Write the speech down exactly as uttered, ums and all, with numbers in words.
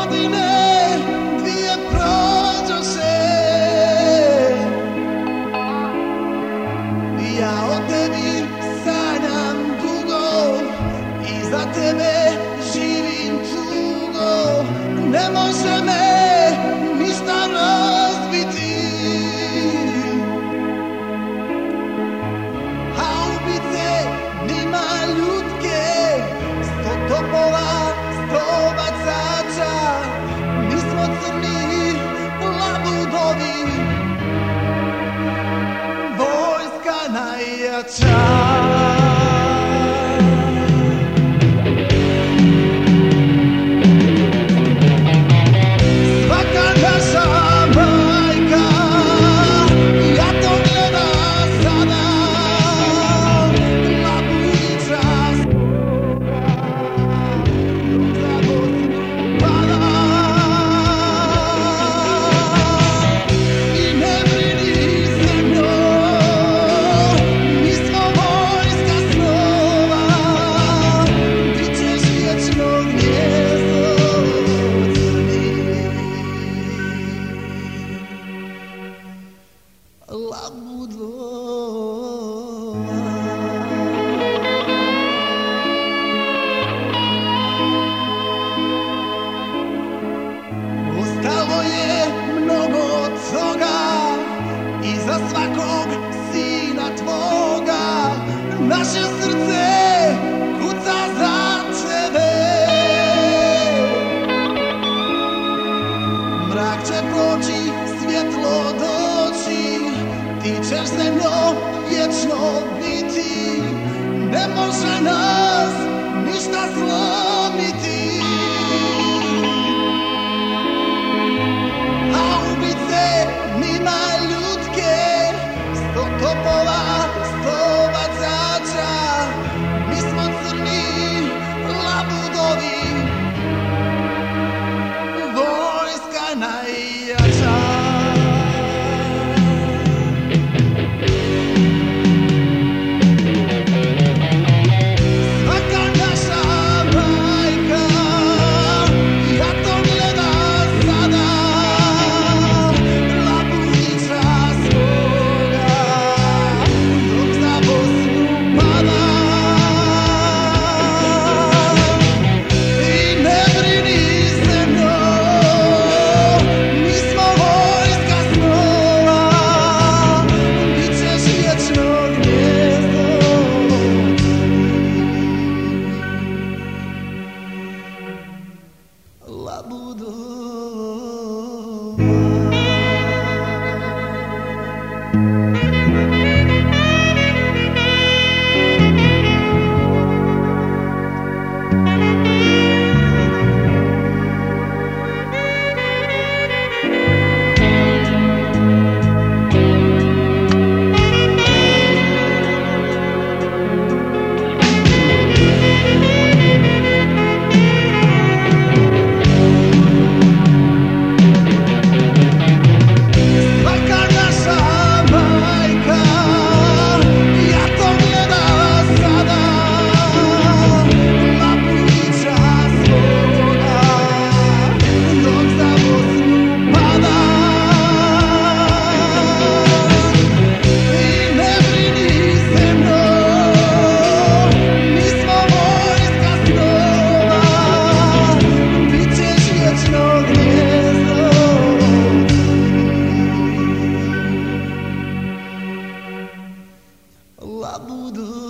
godine dvije prođoše, ja o tebi sanjam dugo i za tebe živim tugo. Ne može me ništa razbiti, a ubice nima ljudke, sto topova, sto bacača. Mi smo crni labudovi, vojska najjača. Ostalo je mnogo toga iza svakog sina tvoga. Naše srce kuca za tebe. Mrak će proći, svjetlo doći, ti ćeš zemljo vječno biti. Ne može nas ništa slomiti, a ubice nima ljudke, sto topova, sto bacača. Mi smo crni labudovi, vojska najjača. Labudo.